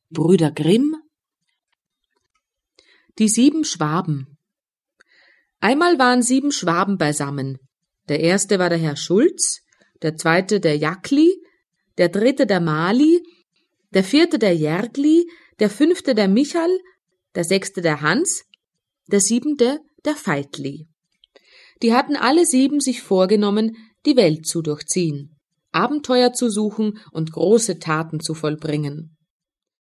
Brüder Grimm. Die 7 Schwaben. Einmal waren 7 Schwaben beisammen. Der erste war der Herr Schulz, der zweite der Jackli, der dritte der Mali, der vierte der Järgli, der fünfte der Michal, der sechste der Hans, der siebente der Veitli. Die hatten alle 7 sich vorgenommen, die Welt zu durchziehen, Abenteuer zu suchen und große Taten zu vollbringen.